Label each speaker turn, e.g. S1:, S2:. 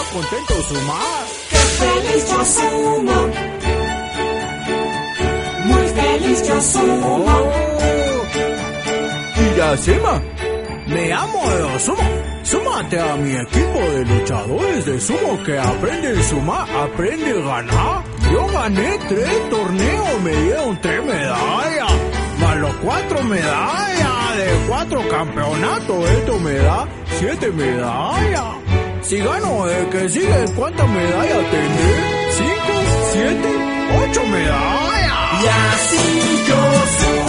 S1: contento Suma.
S2: ¡Qué feliz yo sumo! Muy feliz yo sumo.
S1: Iracema, me amo de sumo. Súmate a mi equipo de luchadores de sumo que aprende a sumar, aprende a ganar. Yo gané 3 torneos, me dieron 3 medallas, más los 4 medallas de 4 campeonatos. Esto me da 7 medallas. Si gano el que sigue, ¿cuántas medallas tendré? 5, 7, 8 medallas.
S2: Y así yo sumo.